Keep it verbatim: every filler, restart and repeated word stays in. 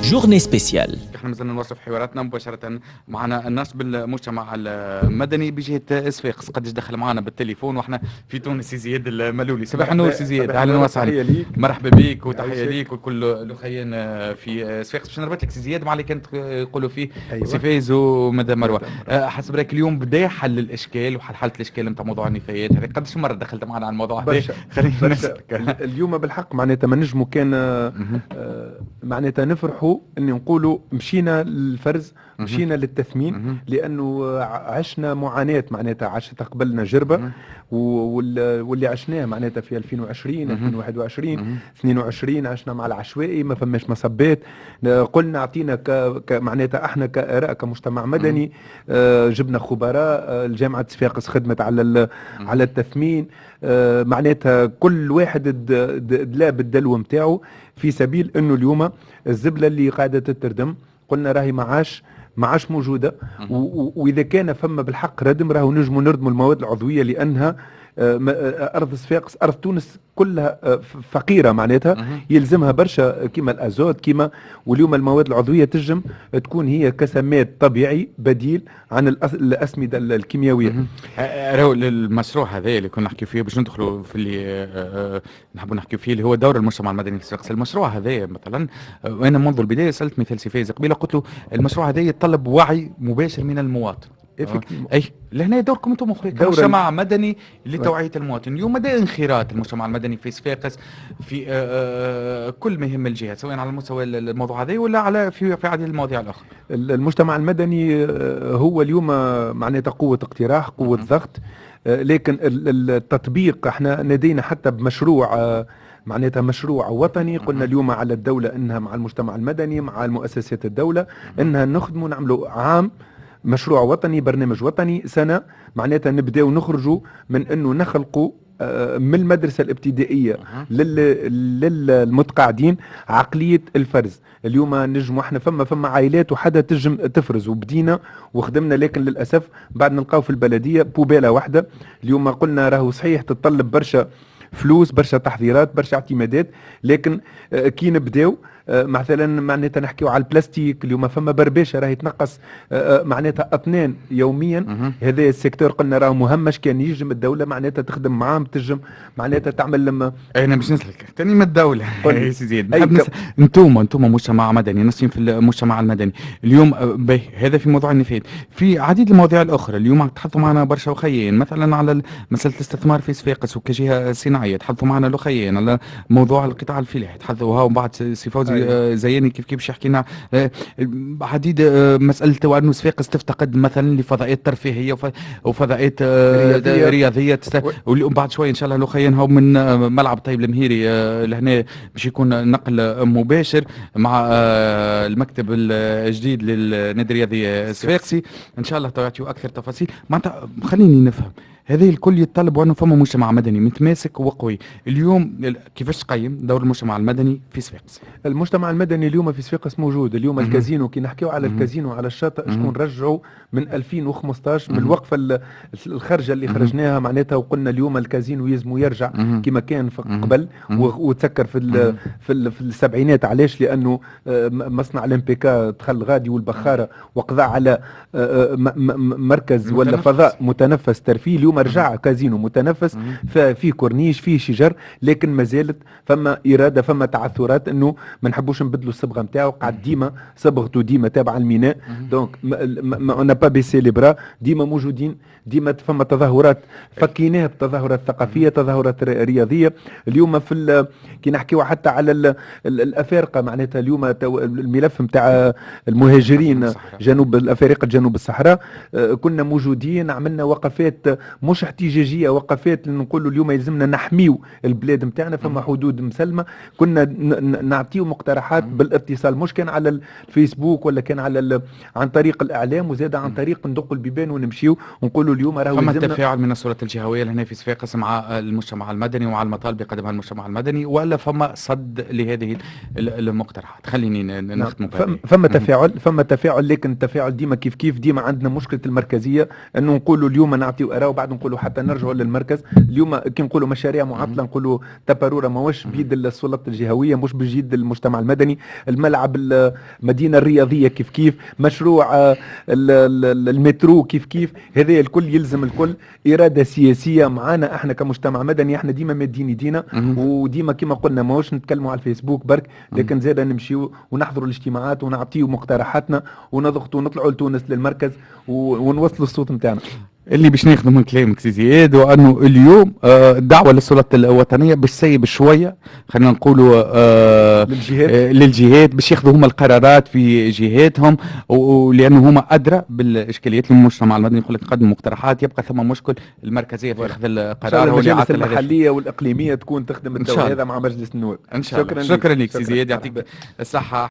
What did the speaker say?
جورني سبيسيال. احنا مازلنا نوصف حواراتنا مباشرة معنا الناشط بالمجتمع المدني بجهة صفاقس، قداش دخل معنا بالتليفون واحنا في تونس. سي زياد الملولي، صباح النور سي زياد، اهلا وسهلا، مرحبا بك وتحية ليك وكل الاخيين في صفاقس. باش نربط لك سي زياد مع اللي كانت يقولوا فيه أيوة. سي فايز ومدام مروه. أه حسب رايك اليوم بدا حل الاشكال وحل حلت الاشكال نتاع موضوع النفايات هذه، قداش مرة دخلت معنا على الموضوع هذا؟ خلينا نسالك اليوم بالحق معناتها ما نجموا كان آه معناتها نفرحوا اني نقولوا مشينا للفرز، مشينا للتثمين، لانه عشنا معاناه معناتها عاشتها قبلنا جربه، واللي عشناه معناتها في ألفين وعشرين ألفين وواحد وعشرين اثنين وعشرين عشنا مع العشوائي، ما فماش مصبات. قلنا اعطينا معناتها احنا كآراء كمجتمع مدني، جبنا خبراء، الجامعه صفاقس خدمت على على التثمين، معناتها كل واحد دلا بالدلو نتاعو في سبيل انه اليوم الزبله اللي قاعده تتردم قلنا راهي معاش معاش موجوده، واذا كان فما بالحق ردم راهو نجموا نردموا المواد العضويه، لانها ارض صفاقس ارض تونس كلها فقيره معناتها يلزمها برشا كيما الازوت كيما، واليوم المواد العضويه تجم تكون هي كسمات طبيعي بديل عن الاسمده الكيميائيه. راهو المشروع هذا اللي كنا نحكي فيه باش ندخلوا في اللي نحبوا نحكي فيه اللي هو دور المجتمع المدني في صفاقس. المشروع هذا مثلا وانا منذ البدايه سالت مثال سي فايز قبيله، قلت له المشروع هذا يتطلب وعي مباشر من المواطن. اي لهنا دوركم انتم مخرج كمجتمع مدني لتوعيه المواطن. اليوم مدى انخراط المجتمع المدني في صفاقس في آآ آآ كل ما يهم الجهات، سواء على مستوى الموضوع هذا ولا على في في عديد المواضيع الاخرى. المجتمع المدني هو اليوم معناتها قوه اقتراح، قوه ضغط، لكن التطبيق احنا نادينا حتى بمشروع معناتها مشروع وطني. قلنا اليوم على الدوله انها مع المجتمع المدني مع المؤسسات الدوله انها نخدموا نعملوا عام مشروع وطني، برنامج وطني سنة، معناتها نبداو نخرجوا من انه نخلقوا من المدرسة الابتدائية للمتقاعدين عقلية الفرز. اليوم نجموا احنا فما فما عائلات وحدا تجم تفرز، وبدينا وخدمنا، لكن للأسف بعد نلقاو في البلدية بوبالة واحدة. اليوم قلنا راهو صحيح تتطلب برشا فلوس، برشا تحضيرات، برشا اعتمادات، لكن كي نبداو مثلا معناتها نحكيو على البلاستيك. اليوم فما برباشه راهي تنقص معناتها اطنان يوميا. هذا السيكتور قلنا راه مهمش، كان يجم الدوله معناتها تخدم معاهم، تجم معناتها تعمل لما انا باش نسالك ثاني من الدوله يا سي زيد. انتم انتم مجتمع مدني نصين في المجتمع المدني اليوم به هذا في موضوع النفايات، في عديد المواضيع الاخرى. اليوم تحطوا معنا برشا اخيين مثلا على مساله الاستثمار في صفاقس وكجهه صناعيه، تحطوا معنا الاخيين على موضوع القطاع الفلاحي، تحطوا وها بعد سي فوزي زيني كيف كيف باش يحكي لنا عديد مساله انه صفاقس تفتقد مثلا لفضاءات ترفيهيه وفضاءات رياضيه, رياضية وبعد شوي ان شاء الله الاخيين هو من ملعب طيب المهيري لهنا باش يكون نقل مباشر مع المكتب الجديد للنادي الرياضي الصفاقسي ان شاء الله تعطيوا اكثر تفاصيل. معناتها خليني نفهم هذه الكل يتطلب وانه فما مجتمع مدني متماسك وقوي. اليوم كيفاش تقيم دور المجتمع المدني في صفاقس؟ المجتمع المدني اليوم في صفاقس موجود. اليوم مم. الكازينو كي نحكيو على مم. الكازينو على الشاطئ شكون رجعوا من ألفين وخمسطاش من الوقفه الخرجه اللي مم. خرجناها معناتها، وقلنا اليوم الكازينو يلزمو يرجع كما كان قبل وتسكر في في, في السبعينات. علاش؟ لانه مصنع الامبيكا دخل غادي والبخاره وقضى على مركز ولا متنفس. فضاء متنفس ترفيه. اليوم رجع كازينو متنفس فيه كورنيش فيه شجر، لكن ما زالت فما اراده فما تعثرات انه ما نحبوش نبدلوا الصبغه نتاعو، قاعد ديما صبغته ديما تابعه الميناء. دونك انا با بيسي لي برا، ديما موجودين، ديما فما تظاهرات فكيناها بتظاهرات ثقافيه، تظاهرات رياضيه. اليوم في كي نحكيو حتى على ال ال الافارقه معناتها اليوم الملف نتاع المهاجرين جنوب الافارقه جنوب الصحراء كنا موجودين، عملنا وقفات مش احتجاجيه، وقفات نقولوا اليوم يلزمنا نحميو البلاد نتاعنا، فما حدود مسلمه. كنا نعطيو مقترحات بالاتصال، مش كان على الفيسبوك ولا كان على عن طريق الاعلام، وزاد عن طريق ندقوا البيبان ونمشيو ونقولوا اليوم راهو فما تفاعل من السلطات الجهويه هنا في صفاقس مع المجتمع المدني ومع المطالب اللي قدمها المجتمع المدني، ولا فما صد لهذه المقترحات؟ خليني نختم فما, فما تفاعل فما تفاعل لكن التفاعل ديما كيف كيف. ديما عندنا مشكله المركزيه انه نقولوا اليوم نعطيو اراء وبعد نقولوا حتى نرجعوا للمركز. اليوم كي نقولوا مشاريع معطله نقولوا تبارورا ماهوش بيد السلطات الجهويه، مش بجيد المجتمع المدني. الملعب المدينه الرياضيه كيف كيف، مشروع المترو كيف كيف، هذا الكل يلزم الكل اراده سياسيه معانا احنا كمجتمع مدني. احنا ديما مادين يدينا وديما كما قلنا ماهوش نتكلموا على الفيسبوك برك، لكن زاد نمشيو ونحضروا الاجتماعات ونعطيو مقترحاتنا ونضغطوا ونطلعوا لتونس للمركز ونوصلوا الصوت نتاعنا. اللي باش ناخذ من كلامك سي زياد وانه اليوم الدعوه للسلطات الوطنيه باش تسيب شويه خلينا نقولوا آه للجهات آه للجهات باش ياخذوا هما القرارات في جهاتهم، ولانه هما ادرى بالاشكاليات اللي المجتمع المدني يقول لك يقدم مقترحات، يبقى ثم مشكل المركزيه في اخذ القرار. المجالس المحليه والاقليميه تكون تخدم الدور هذا مع مجلس النواب. ان شاء الله. شكرا, شكرا لك سي زياد، يعطيك الصحه.